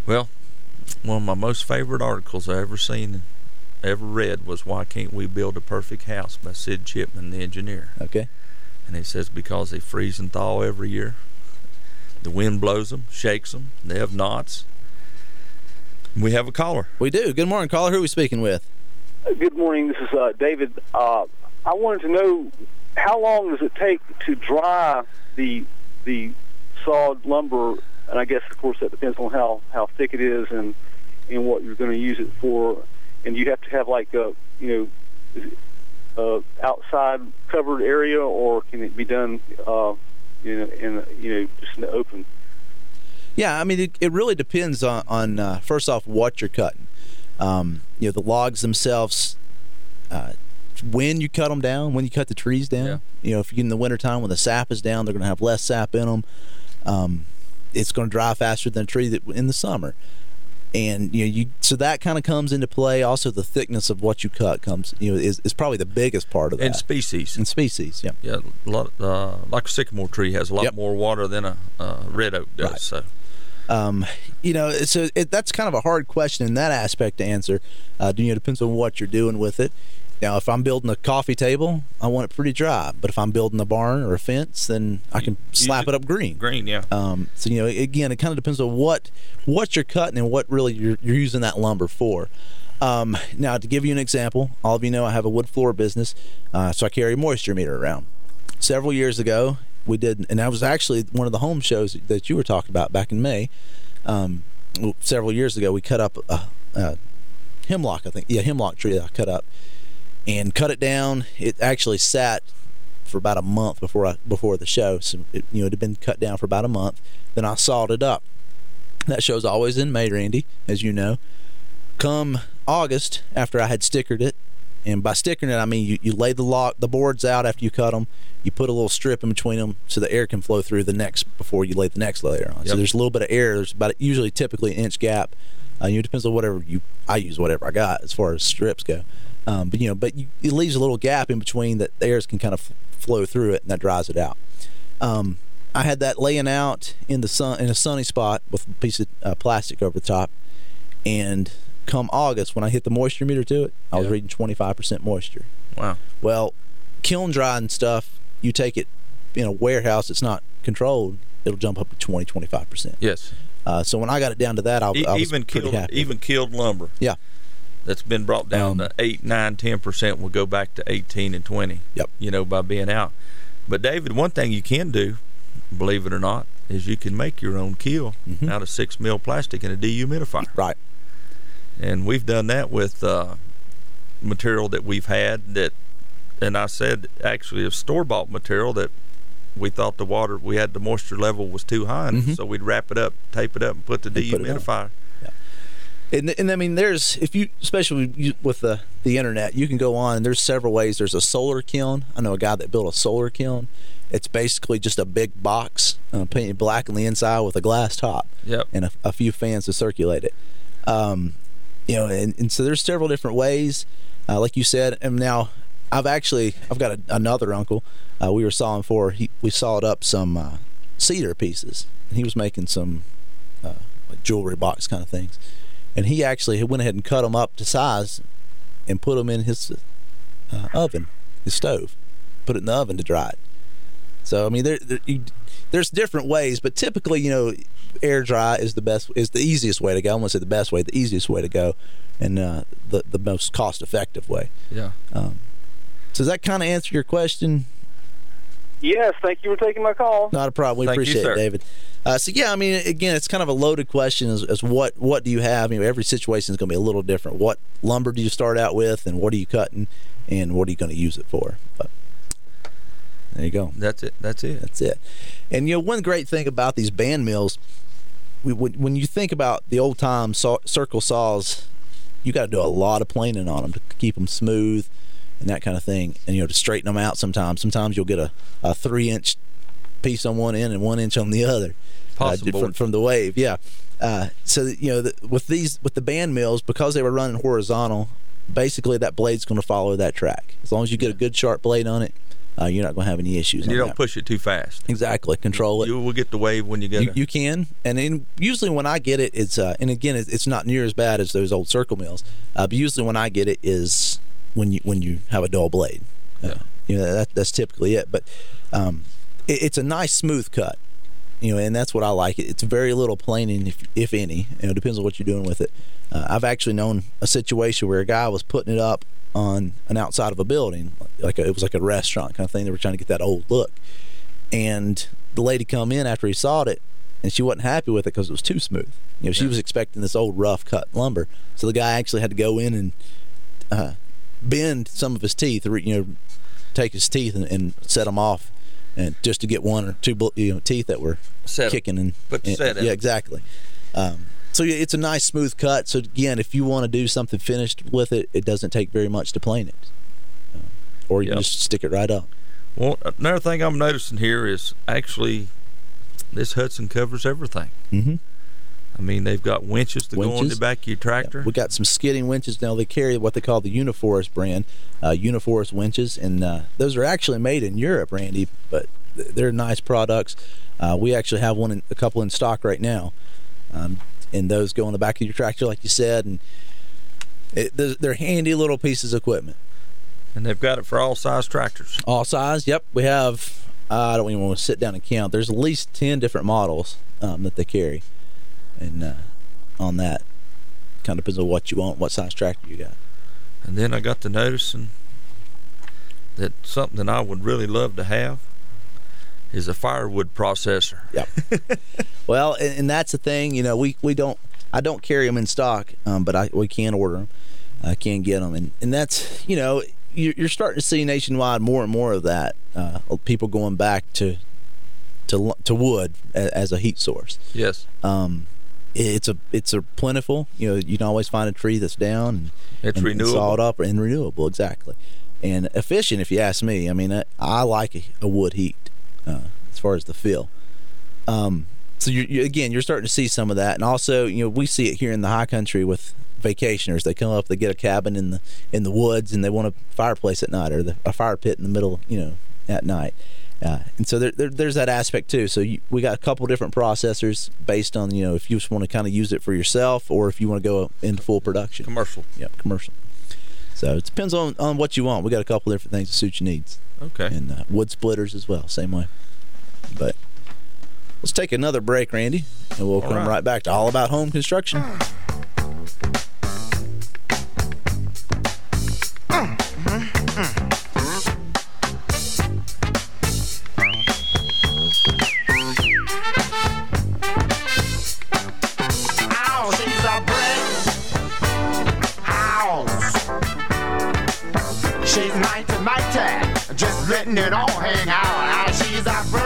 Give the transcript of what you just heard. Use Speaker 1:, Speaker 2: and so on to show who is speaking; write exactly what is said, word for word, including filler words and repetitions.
Speaker 1: Well, one of my most favorite articles I ever seen, ever read, was "Why Can't We Build a Perfect House" by Sid Chipman, the engineer.
Speaker 2: Okay.
Speaker 1: And he says because they freeze and thaw every year. The wind blows them, shakes them. They have knots. We have a caller.
Speaker 2: We do. Good morning, caller. Who are we speaking with?
Speaker 3: Good morning. This is uh, David. Uh, I wanted to know, how long does it take to dry the the sawed lumber? And I guess, of course, that depends on how, how thick it is and, and what you're going to use it for. And you have to have, like, a, you know, uh, outside covered area, or can it be done, uh, you know, in you know just in the open?
Speaker 2: Yeah, I mean, it, it really depends on, on uh, first off, what you're cutting. Um, you know, the logs themselves, uh, when you cut them down, when you cut the trees down.
Speaker 1: Yeah.
Speaker 2: You know, if you in the wintertime when the sap is down, they're going to have less sap in them. Um, it's going to dry faster than a tree that in the summer. And you know, you so that kind of comes into play. Also, the thickness of what you cut comes, you know, is, is probably the biggest part of that.
Speaker 1: And species.
Speaker 2: And species, yeah.
Speaker 1: Yeah, a lot. Uh, like a sycamore tree has a lot
Speaker 2: Yep.
Speaker 1: more water than a uh, red oak does.
Speaker 2: Right.
Speaker 1: So,
Speaker 2: Um, you know, so it, that's kind of a hard question in that aspect to answer. Uh, you know, it depends on what you're doing with it. Now, if I'm building a coffee table, I want it pretty dry. But if I'm building a barn or a fence, then I can slap it up green.
Speaker 1: Green, yeah.
Speaker 2: Um, so, you know, again, it kind of depends on what what you're cutting and what really you're, you're using that lumber for. Um, now, to give you an example, all of you know I have a wood floor business, uh, so I carry a moisture meter around. Several years ago, we did, and that was actually one of the home shows that you were talking about back in May. Um, several years ago, we cut up a, a hemlock, I think. Yeah, hemlock tree that I cut up. And cut it down. It actually sat for about a month before I, before the show. So it, you know, it had been cut down for about a month. Then I sawed it up. That show's always in May, Randy, as you know. Come August, after I had stickered it, and by stickering it, I mean you, you lay the lock, the boards out after you cut them. You put a little strip in between them so the air can flow through the next before you lay the next layer on.
Speaker 1: Yep.
Speaker 2: So there's a little bit of air. There's about usually typically an inch gap. Uh, you know, it depends on whatever you. I use whatever I got as far as strips go. Um, but you know, but you, it leaves a little gap in between that the air can kind of f- flow through it, and that dries it out. Um, I had that laying out in the sun in a sunny spot with a piece of uh, plastic over the top, and come August when I hit the moisture meter to it, I was
Speaker 1: Yeah.
Speaker 2: reading twenty-five percent moisture.
Speaker 1: Wow.
Speaker 2: Well, kiln dried stuff, you take it in a warehouse that's not controlled, it'll jump up to twenty, twenty-five percent.
Speaker 1: Yes.
Speaker 2: Uh, so when I got it down to that, I,
Speaker 1: E-
Speaker 2: I was
Speaker 1: even
Speaker 2: pretty
Speaker 1: killed,
Speaker 2: happy.
Speaker 1: even killed lumber.
Speaker 2: Yeah.
Speaker 1: That's been brought down
Speaker 2: Um,
Speaker 1: to eight, nine, ten percent. Will go back to eighteen and twenty.
Speaker 2: Yep.
Speaker 1: You know, by being out. But David, one thing you can do, believe it or not, is you can make your own kiln
Speaker 2: Mhm.
Speaker 1: out of six mil plastic and a dehumidifier.
Speaker 2: Right.
Speaker 1: And we've done that with uh, material that we've had that, and I said actually a store bought material that we thought the water we had the moisture level was too high, and
Speaker 2: Mhm.
Speaker 1: so we'd wrap it up, tape it up, and put the
Speaker 2: And put it on.
Speaker 1: dehumidifier.
Speaker 2: And, and I mean, there's, if you, especially with the, the internet, you can go on and there's several ways. There's a solar kiln. I know a guy that built a solar kiln. It's basically just a big box uh, painted black on the inside with a glass top.
Speaker 1: Yep.
Speaker 2: And a, a few fans to circulate it. Um, you know, and, and so there's several different ways, uh, like you said. And now I've actually, I've got a, another uncle uh, we were sawing for. He, we sawed up some uh, cedar pieces, and he was making some uh, like jewelry box kind of things. And he actually went ahead and cut them up to size and put them in his uh, oven, his stove, put it in the oven to dry it. So I mean, there, there you, there's different ways, but typically, you know, air dry is the best, is the easiest way to go. I won't say the best way, the easiest way to go, and uh, the the most cost effective way.
Speaker 1: Yeah.
Speaker 2: Um, so does that kind of answer your question?
Speaker 3: Yes, thank you for taking my call.
Speaker 2: Not a problem. We
Speaker 1: Thank you,
Speaker 2: appreciate
Speaker 1: sir.
Speaker 2: it, David. Uh, so yeah, I mean, again, it's kind of a loaded question as, as what what do you have? You know, every situation is going to be a little different. What lumber do you start out with, and what are you cutting, and what are you going to use it for? But there you go.
Speaker 1: That's it. That's it.
Speaker 2: That's it. And you know, one great thing about these band mills, we, when, when you think about the old time saw, circle saws, you got to do a lot of planing on them to keep them smooth and that kind of thing, and you know, to straighten them out. Sometimes, sometimes you'll get a, a three inch piece on one end and one inch on the other, uh, from, from the wave. Yeah. Uh, so you know, the, with these with the band mills, because they were running horizontal, basically that blade's going to follow that track. As long as you get a good sharp blade on it, uh, you're not going to have any issues.
Speaker 1: And you
Speaker 2: on
Speaker 1: don't
Speaker 2: that.
Speaker 1: push it too fast.
Speaker 2: Exactly. Control it.
Speaker 1: You will get the wave when you get
Speaker 2: You,
Speaker 1: it.
Speaker 2: you can, and then usually when I get it, it's uh, and again, it's, it's not near as bad as those old circle mills. Uh, but usually when I get it is when you when you have a dull blade. Uh,
Speaker 1: Yeah.
Speaker 2: You know, that, that's typically it. But um, it, it's a nice smooth cut. You know, and that's what I like. It. It's very little planing, if if any. You know, it depends on what you're doing with it. Uh, I've actually known a situation where a guy was putting it up on an outside of a building, like a, it was like a restaurant kind of thing. They were trying to get that old look, and the lady come in after he sawed it, and she wasn't happy with it because it was too smooth. You know, she
Speaker 1: Yeah.
Speaker 2: was expecting this old rough cut lumber, so the guy actually had to go in and uh, bend some of his teeth, or, you know, take his teeth and, and set them off, and just to get one or two bu- you know teeth that were
Speaker 1: Set 'em.
Speaker 2: kicking and,
Speaker 1: Put the
Speaker 2: and
Speaker 1: set in.
Speaker 2: yeah, exactly. Um, so yeah, it's a nice smooth cut. So again, if you want to do something finished with it, it doesn't take very much to plane it, um, or you
Speaker 1: Yep.
Speaker 2: can just stick it right up.
Speaker 1: Well, another thing I'm noticing here is actually this Hudson covers everything.
Speaker 2: Mm-hmm.
Speaker 1: I mean, they've got winches to go on
Speaker 2: Winches.
Speaker 1: the back of your tractor.
Speaker 2: We got some skidding winches now. They carry what they call the Uniforest brand, uh, Uniforest winches, and uh, those are actually made in Europe, Randy. But th- they're nice products. Uh, we actually have one, in, a couple in stock right now, um, and those go on the back of your tractor, like you said, and it, they're, they're handy little pieces of equipment.
Speaker 1: And they've got it for all size tractors.
Speaker 2: All size. Yep, we have. Uh, I don't even want to sit down and count. There's at least ten different models um, that they carry, and uh, on that, kind of depends on what you want, what size tractor you got.
Speaker 1: And then I got to noticing that something I would really love to have is a firewood processor.
Speaker 2: Yep. Well, and, and that's the thing. You know, we, we don't. I don't carry them in stock, um, but I we can order them. I can get them, and and that's, you know, you're, you're starting to see nationwide more and more of that. Uh, people going back to to to wood as, as a heat source.
Speaker 1: Yes.
Speaker 2: Um, it's a it's a plentiful. You know, you can always find a tree that's down and
Speaker 1: It's
Speaker 2: and,
Speaker 1: renewable.
Speaker 2: and sawed up and renewable, exactly, and efficient. If you ask me, I mean, I, I like a, a wood heat uh, as far as the feel. Um, so you, you again, you're starting to see some of that, and also, you know, we see it here in the high country with vacationers. They come up, they get a cabin in the in the woods, and they want a fireplace at night, or the, a fire pit in the middle, you know, at night. Uh, and so there, there, there's that aspect too. So you, we got a couple different processors based on, you know, if you just want to kind of use it for yourself, or if you want to go into full production.
Speaker 1: Commercial.
Speaker 2: Yep, commercial. So it depends on, on what you want. We got a couple different things to suit your needs,
Speaker 1: Okay.
Speaker 2: and uh, wood splitters as well, same way. But let's take another break, Randy, and we'll
Speaker 1: All
Speaker 2: come
Speaker 1: right.
Speaker 2: right back to All About Home Construction.
Speaker 4: Ow, she's a brick house. She's ninety ninety, just letting it all hang out. Ow, she's a brick